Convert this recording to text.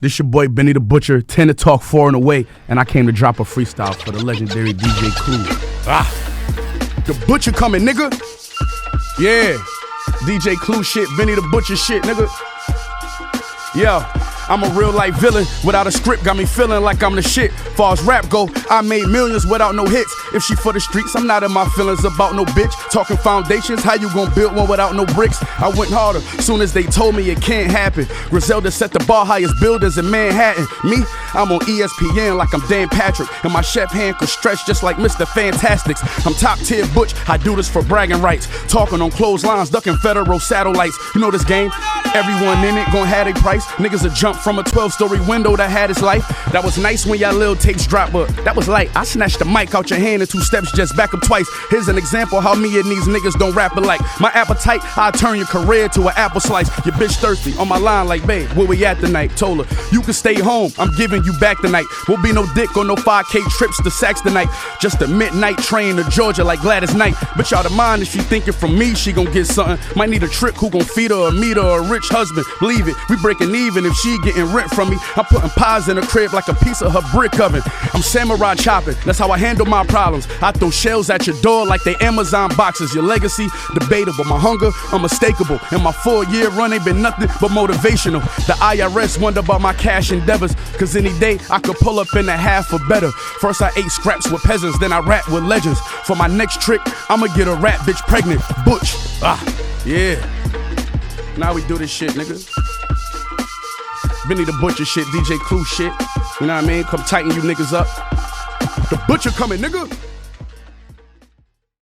This your boy Benny the Butcher, 10 to talk 4 and away, and I came to drop a freestyle for the legendary DJ Clue. The Butcher coming, nigga. Yeah, DJ Clue shit, Benny the Butcher shit, nigga. Yeah, I'm a real life villain without a script, got me feeling like I'm the shit. Far as rap go, I made millions without no hits. If she for the streets, I'm not in my feelings about no bitch. Talking foundations, how you gon' build one without no bricks? I went harder, soon as they told me it can't happen. Griselda set the bar highest buildings in Manhattan. Me, I'm on ESPN like I'm Dan Patrick, and my chef hand could stretch just like Mr. Fantastics. I'm top tier butch, I do this for bragging rights. Talking on clotheslines, ducking federal satellites. You know this game, everyone in it gon' have a price. Niggas a jump from a 12-story window that had its life. That was nice when y'all little tapes dropped, but that was light. I snatched the mic out your hand in 2 steps, just back up twice. Here's an example how me and these niggas don't rap alike. My appetite, I turn your career to an apple slice. Your bitch thirsty, on my line like, babe, where we at tonight? Told her, you can stay home, I'm giving you back tonight. Won't be no dick or no 5K trips to Saks tonight. Just a midnight train to Georgia like Gladys Knight. But y'all don't mind if she thinking from me, she gon' get something. Might need a trick, who gon' feed her, a meet her, a rich husband. Believe it, we breaking even if she getting rent from me. I'm putting pies in her crib like a piece of her brick oven. I'm samurai chopping, that's how I handle my problems. I throw shells at your door like they Amazon boxes. Your legacy, debatable. My hunger, unmistakable. In my 4-year run ain't been nothing but motivational. The IRS wonder about my cash endeavors, cause any day I could pull up in a half or better. First I ate scraps with peasants, then I rap with legends. For my next trick, I'ma get a rap bitch pregnant. Butch, yeah. Now we do this shit, nigga. Benny the Butcher shit, DJ Clue shit. You know what I mean? Come tighten you niggas up. The Butcher coming, nigga.